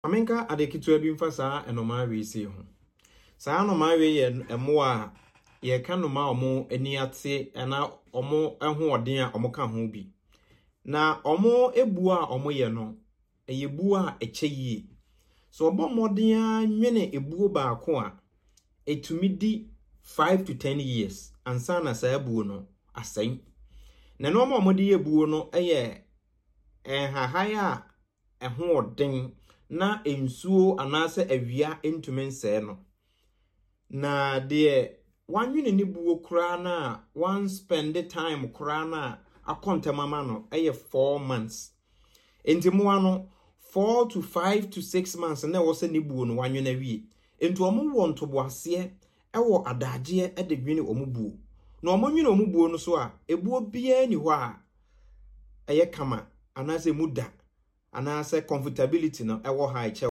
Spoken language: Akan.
Amenka adekitu bi mfa saa enoma we si ho. Saa enoma we ye emo a ye ka noma omo ani ate na omo eho oden a omo ka ho bi. Na omo ebu a omo ye no eyebu a echeyie. So obo moden a nwene ebuo baako a etumi di 5 to 10 years ansa na saa ebuo no asen. Na no omo de ebuo no eye hahaya eho oden na ensuo anase awia entumen se no na de wanwene ni buo kra na one spend the time kra na akontemama no 4 months entimo ano 4 to 5 to 6 months na wo se ni buo no wanwene wie entu omo wo ntoboase ewo adaje de dwine omo buo na omo nwene omo buo no so a ebuo bia ni ho a kama anase muda anase comfortability no ewo high